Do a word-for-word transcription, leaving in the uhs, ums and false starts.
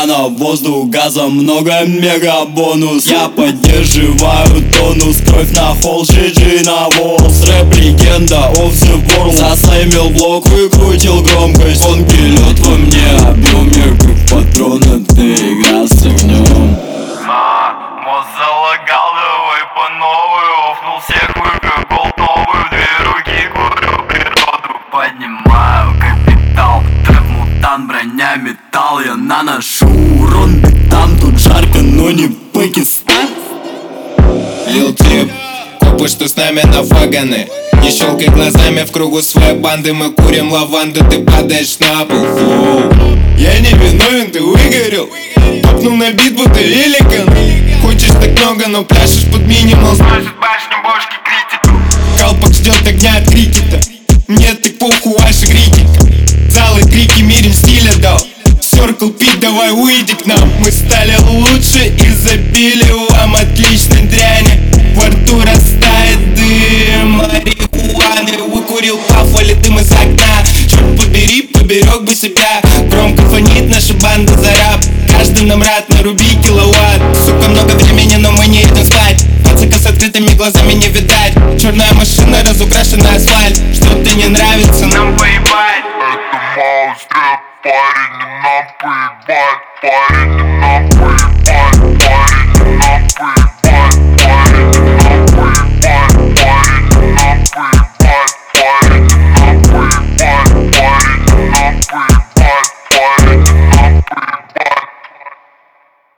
охрана, воздух, газа много, мега бонус. Я поддерживаю тонус, кровь на холл, джи джи на волс. Рэп легенда of the world. Заслаймил блок, выкрутил громкость. Тонкий лед во мне, объемник как патроны, ты игра с огнем. Мозг залагал, давай по новой. Офнул всех, выпил голдовый. В две руки курю природу. Поднимаю капитал, трэп мутант, броня металл. Я наношу урон битам. Тут жарко, но не Пакистан. Лил Трип, копы, что с нами на ваганы. Не щелкай глазами, в кругу своей банды. Мы курим лаванду, ты падаешь на пол. Фу. Я не виновен, ты выгорел. Топнул на бит, будто великан. Хочешь так много, но пляшешь под минимал. Сносит башню бошки критику. Колпак ждет огня от крикета. Мне ты похуй, ваши крики. Залы крики мирим стиля дал. Серкл пить, давай уйди к нам. Мы стали лучше и забили вам отличной дряни. Во рту растает дым марихуаны. Выкурил паф, валит дым из окна. Черт побери, поберег бы себя. Громко фонит наша банда за раб. Каждый нам рад, наруби киловатт. Сука, много времени, но мы не идем спать. Пацака с открытыми глазами не видать. Черная машина, разукрашенная асфальт. Что-то не нравится, Нам поебать. Это маус трэп, парень, и нам поебать. Парень, и нам поебать. Парень.